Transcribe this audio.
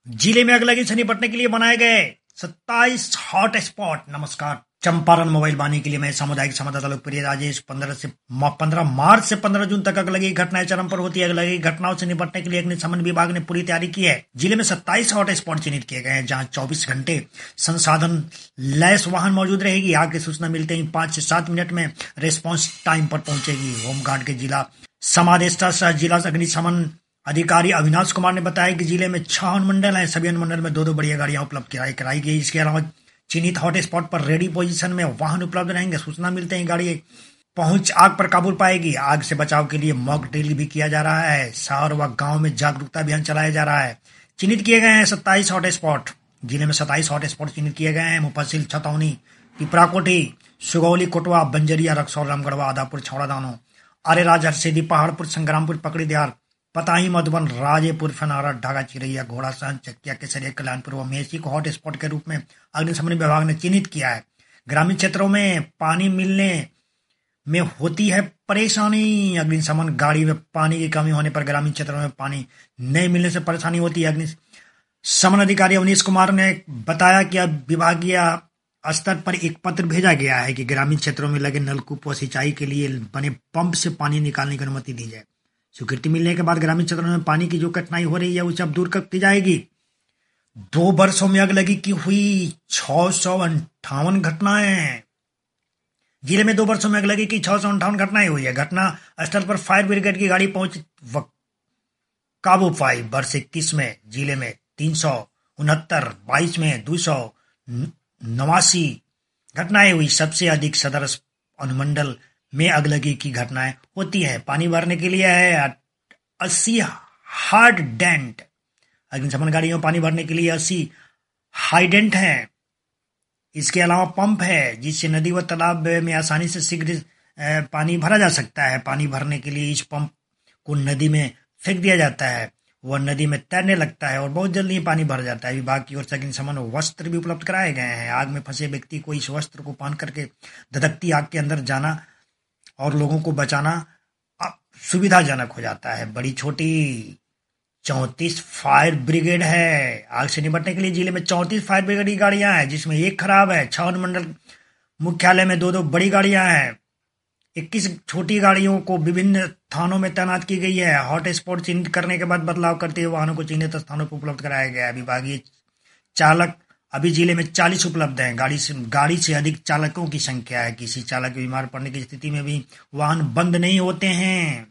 जिले में अगलगी से निपटने के लिए बनाए गए 27 हॉट स्पॉट। नमस्कार, चंपारण मोबाइल वाणी के लिए मैं सामुदायिक संवाददाता लोकप्रिय राजेश। 15 मार्च से 15 जून तक अगलगी की घटनाएं चरम पर होती है। अगलगी घटनाओं से निपटने के लिए अग्निशमन विभाग ने पूरी तैयारी की है। जिले में 27 हॉट स्पॉट चिन्हित किए गए हैं, जहां 24 घंटे संसाधन लैस वाहन मौजूद रहेगी। आग की सूचना मिलते ही 5 से 7 मिनट में रेस्पॉन्स टाइम पर पहुंचेगी। होमगार्ड के जिला समादेष्टा सह जिला अग्निशमन अधिकारी अविनाश कुमार ने बताया कि जिले में 6 अनुमंडल हैं। सभी अनुमंडल में 2-2 बढ़िया गाड़ियां उपलब्ध कराई गई। इसके अलावा चिन्हित हॉट स्पॉट पर रेडी पोजीशन में वाहन उपलब्ध रहेंगे। सूचना मिलते ही गाड़ी पहुंच आग पर काबू पाएगी। आग से बचाव के लिए मॉक ड्रिल भी किया जा रहा है। शहर व गांव में जागरूकता अभियान चलाया जा रहा है। चिन्हित किए गए हैं 27 हॉट स्पॉट। जिले में 27 हॉट स्पॉट चिन्हित किए गए हैं। मुफस्सिल, छतौनी, पिपराकोठी, सुगौली, कोटवा, बंजरिया, रक्सौल, रामगढ़वा, आदापुर, छौड़ादानो, अरेराज, हरसिद्धि, पहाड़पुर, संग्रामपुर, पकड़ीदयार, पताही, मधुबन, राजेपुर, फनारा, ढाका, चिरैया, घोड़ासहन, चकिया, केसरिया, कल्याणपुर व मेसी को हॉट स्पॉट के रूप में अग्निशमन विभाग ने चिन्हित किया है। ग्रामीण क्षेत्रों में पानी मिलने में होती है परेशानी। अग्निशमन गाड़ी में पानी की कमी होने पर ग्रामीण क्षेत्रों में पानी नहीं मिलने से परेशानी होती है। अग्निशमन अधिकारी अवनीश कुमार ने बताया कि अब विभागीय स्तर पर एक पत्र भेजा गया है कि ग्रामीण क्षेत्रों में लगे नलकूप व सिंचाई के लिए बने पंप से पानी निकालने की अनुमति दी जाए। स्वीकृति मिलने के बाद ग्रामीण क्षेत्रों में पानी की जो कठिनाई हो रही है उसे अब दूर कर दी जाएगी। 2 वर्षों में अगलगी की हुई 658 घटनाएं। जिले में 2 वर्षों में अगलगी की 658 घटनाएं हुई है। घटना स्थल पर फायर ब्रिगेड की गाड़ी पहुंच काबू पाई। वर्ष 21 में जिले में 369, 22 में 289 घटनाएं हुई। सबसे अधिक सदर अनुमंडल में अगलगी की घटनाएं होती है। पानी भरने के लिए है 80 हार्ड डेंट। अग्निशमन गाड़ियों में पानी भरने के लिए 80 हाइडेंट हैं। इसके अलावा पंप है जिससे नदी व तालाब में आसानी से शीघ्र पानी भरा जा सकता है। पानी भरने के लिए इस पंप को नदी में फेंक दिया जाता है। वह नदी में तैरने लगता है और बहुत जल्दी पानी भर जाता है। विभाग की ओर से अग्निशमन वस्त्र भी उपलब्ध कराए गए हैं। आग में फंसे व्यक्ति को इस वस्त्र को पहन करके धधकती आग के अंदर जाना और लोगों को बचाना सुविधाजनक हो जाता है। बड़ी छोटी 34 फायर ब्रिगेड है। आग से निपटने के लिए जिले में 34 फायर ब्रिगेड की गाड़ियां हैं, जिसमें 1 खराब है। 6 अनुमंडल मुख्यालय में 2-2 बड़ी गाड़ियां हैं। 21 छोटी गाड़ियों को विभिन्न थानों में तैनात की गई है। हॉट स्पॉट चिन्हित करने के बाद बदलाव करते हुए वाहनों को चिन्हित स्थानों पर उपलब्ध कराया गया है। विभागीय चालक अभी जिले में 40 उपलब्ध हैं। गाड़ी से अधिक चालकों की संख्या है। किसी चालक के बीमार पड़ने की स्थिति में भी वाहन बंद नहीं होते हैं।